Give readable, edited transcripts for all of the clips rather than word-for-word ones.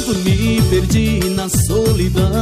Quando me perdi na solidão,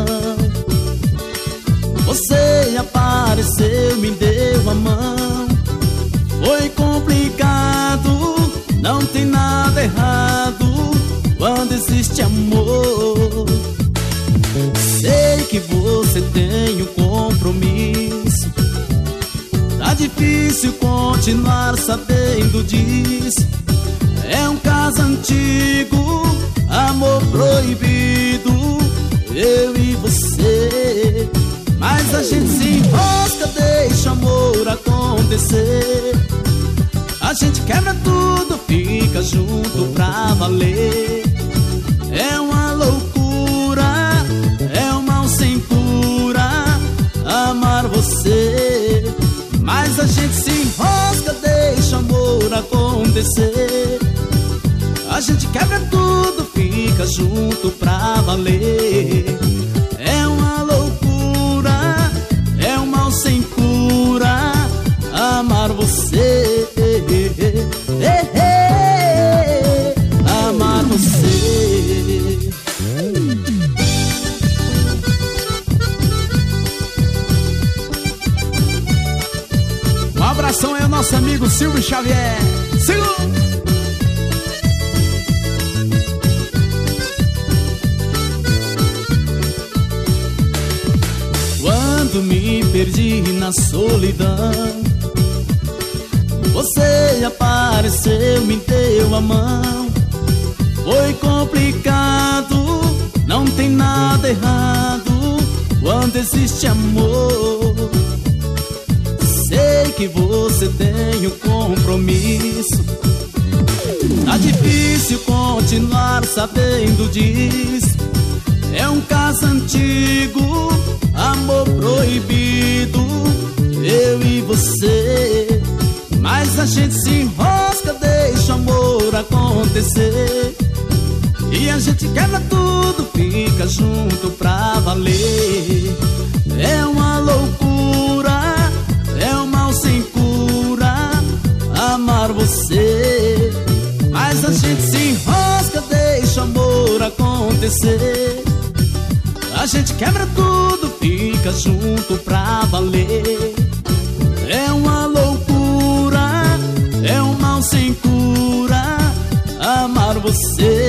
você apareceu, me deu a mão. Foi complicado, não tem nada errado quando existe amor. Sei que você tem um compromisso, tá difícil continuar sabendo disso. É um caso antigo, amor proibido, eu e você. Mas a gente se enrosca, deixa o amor acontecer. A gente quebra tudo, fica junto pra valer. É uma loucura, é um mal sem cura amar você. Mas a gente se enrosca, deixa o amor acontecer. A gente quebra tudo, fica junto pra valer. É uma loucura, é um mal sem cura amar você. Amar você. Um abração aí ao nosso amigo Silvio Xavier. Segura! Quando me perdi na solidão, você apareceu, me deu a mão. Foi complicado, não tem nada errado quando existe amor. Sei que você tem um compromisso, tá difícil continuar sabendo disso. É um caso antigo, amor proibido, eu e você. Mas a gente se enrosca, deixa o amor acontecer. E a gente quebra tudo, fica junto pra valer. É uma loucura, é um mal sem cura amar você. Mas a gente se enrosca, deixa o amor acontecer. A gente quebra tudo, fica junto pra valer. É uma loucura, é um mal sem cura amar você.